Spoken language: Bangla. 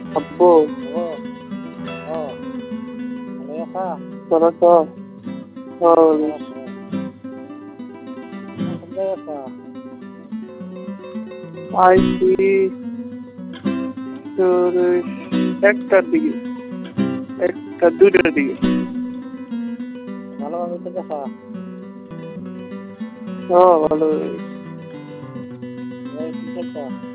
আব্বু ও ও ভালো আছা তোরা তো ভালো আছো কোন জায়গায় আছা আইসি তোর একটার দিকে একটা দুইটার দিকে ভালোভাবে তো দেখা হ্যাঁ ভালো এই কি করছো